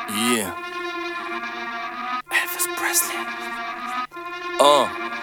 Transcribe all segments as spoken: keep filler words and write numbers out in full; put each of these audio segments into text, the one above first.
Yeah. Elvis Presley. Oh.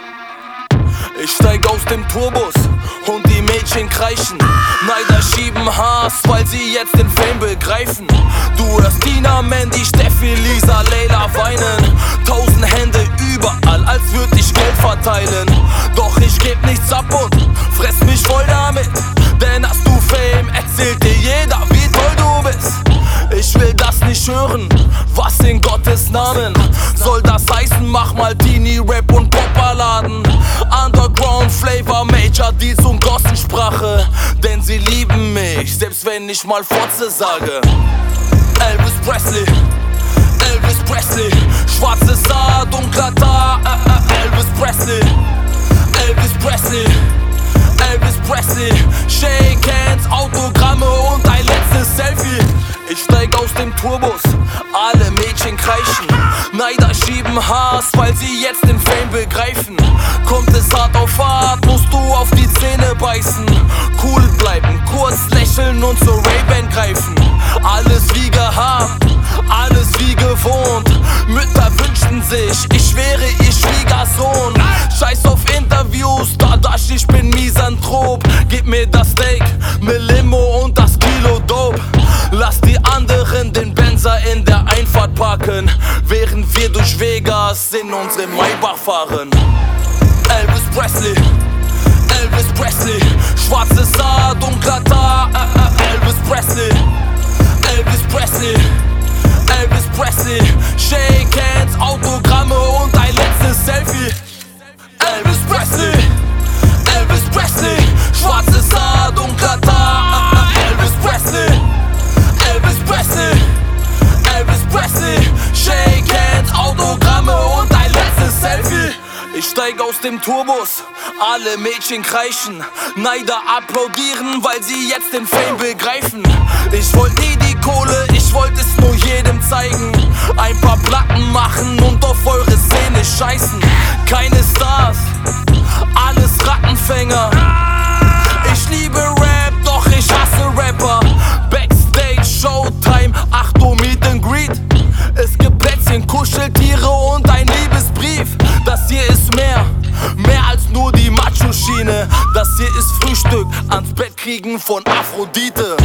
Ich steig aus dem Tourbus und die Mädchen kreischen. Neider schieben Hass, weil sie jetzt den Fame begreifen. Du hörst Tina, Mandy, Steffi, Lisa, Leila weinen. Tausend Hände überall, als würd ich Geld verteilen. Doch ich geb nichts ab und fress mich voll damit. Denn hast du Fame, erzählt dir jeder, wie toll du bist. Ich will das nicht hören, was in Gottes Namen soll das heißen? Mach mal Teenie, Rap und Popballaden. Underground, Flavor, Major Deals und Gossensprache. Denn sie lieben mich, selbst wenn ich mal Fotze sage. Elvis Presley, Elvis Presley. Schwarzes Haar, dunkler Haar, äh, äh, Elvis Presley, Elvis Presley, Elvis Presley. Shake Hands, Autogramme und ein letztes Selfie. Ich steig aus dem Tourbus, alle Mädchen kreischen. Neider schieben Hass, weil sie jetzt den Fame begreifen. Kommt es hart auf hart, musst du auf die Zähne beißen. Cool bleiben, kurz lächeln und zur Ray-Ban greifen. Alles wie gehabt, alles wie gewohnt. Mütter wünschten sich, ich wäre ihr Schwiegersohn. Scheiß auf Interviews, Dadasch, ich bin Misanthrop. Gib mir das Steak, ne Limo und das Kilo Dope. Lass die anderen den Benzer in der Einfahrt parken, während wir durch Vegas in unserem Maybach fahren. Elvis Presley, Elvis Presley. Schwarzes Haar, dunkler Haar, äh, äh, Elvis Presley, Elvis Presley, Elvis Presley. Shake Hands, Autogramme und ein letztes Selfie. Elvis Presley, Elvis Presley. Schwarzes Haar, dunkler Haar, äh, äh, Elvis Presley, Elvis Presley, Elvis Presley. Shake Hands, Autogramme und ein letztes Selfie. Ich steig aus dem Tourbus, alle Mädchen kreischen. Neider applaudieren, weil sie jetzt den Fame begreifen. Ich wollt nie die Kohle, ich wollt es nur jedem zeigen. Ein paar Platten machen und auf eure Szene scheißen. Keine Stars, alles Rattenfänger. Ich liebe Rap, doch ich hasse Rapper. Backstage, Showtime, Achtung, Meet and Greet. Es gibt Plätzchen, Kuscheltiere und ein Liebesbrief. Das hier ist mehr, mehr als nur die Macho-Schiene. Das hier ist Frühstück, ans Bett kriegen von Aphrodite.